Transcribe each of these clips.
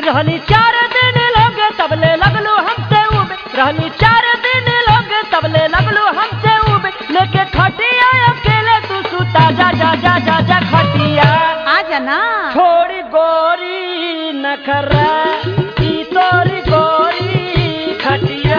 रहनी 4 दिन लोग तबले लगलो हमसे उबे रहनी 4 दिन लोग तबले लगलो हमसे उबे लेके खटिया अकेले तू सुता जा जा जा जा जा खटिया आ जाना छोड़ी गोरी नखरा ई तोरी गोरी खटिया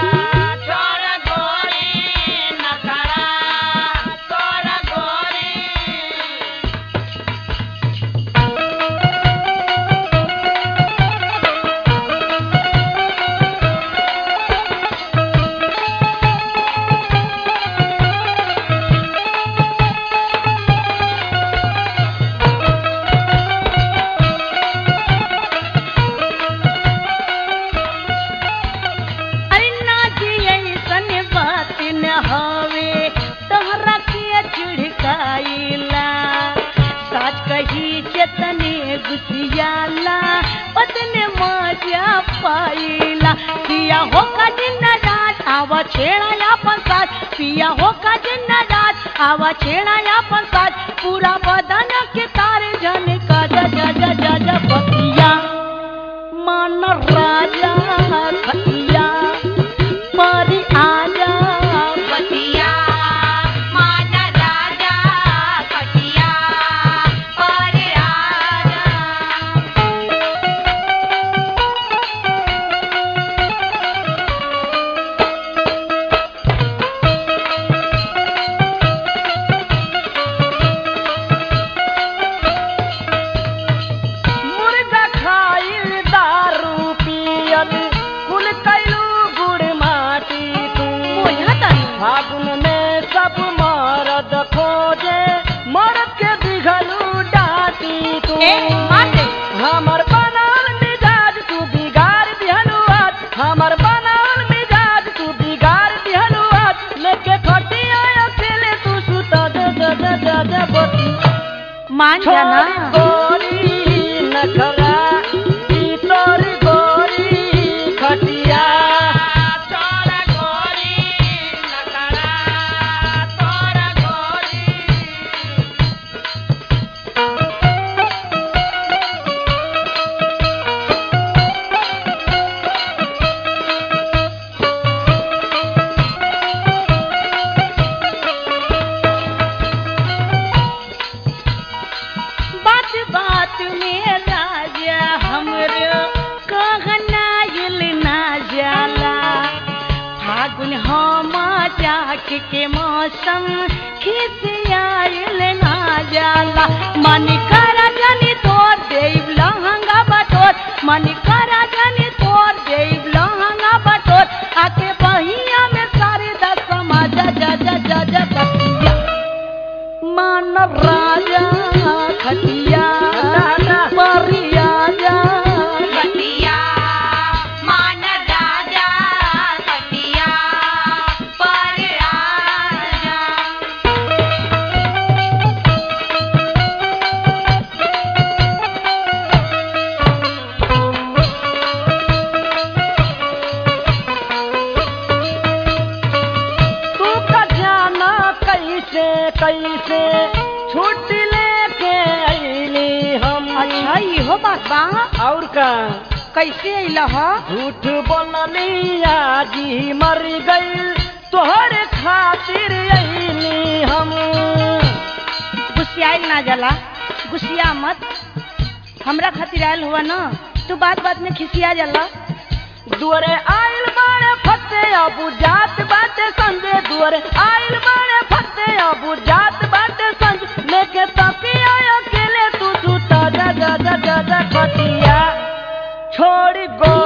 गुसियाला पतने मजा पाइला पिया हो का दिन रात आवा छेड़ा या पंसाज पिया हो का दिन रात आवा छेड़ा या पंसाज पूरा बदन के तारे जन का जा जा जा जा जा बतिया मान राजा खटिया परी आजा बतिया मान राजा खटिया परी आजा फागुन में सब मरद खोजे मरद के दिघलू डाटी तू हमर बनल मिजाज तू बिगाड़ दिहलू आज हमर बनल मिजाज तू बिगाड़ दिहलू आज लेके खटिया अकेले तू सुता दे दे दे दे दे बती मान जाना गोरी नखरा ई तोरी गोरी खटिया बात में राजा हमरो कहना इल ना जाला फागुन हम जाक के मौसम खिसियाइल ना जाला मन करा जानी तोर देव लहंगा बटोर मन करा जानी तोर देव लहंगा बटोर आके बहिया में सारे 10 समाज जा जा जा जा बतिया मान राजा खटिया परिया जा खटिया मान राजा खटिया परिया जा तू का जाना कैसे कैसे छुट्टी लेके अइली हम अच्छा इहो बात बा और का कैसे अइला ह झूठ बोलनी आजी मर गई तोहरे खातिर अइली हम गुस्सियाइल ना जाला गुस्सिया मत हमरा खातिर आयल हुआ ना तू बात बात में खिसिया जाला दुअरे आइल बाड़े फते अब जात बाटे संजे दुअरे आइल बाड़े फते अब जात बाटे संज लेके तकिया अकेले तू सुता जा जा जा जा जा खटिया छोड़ गो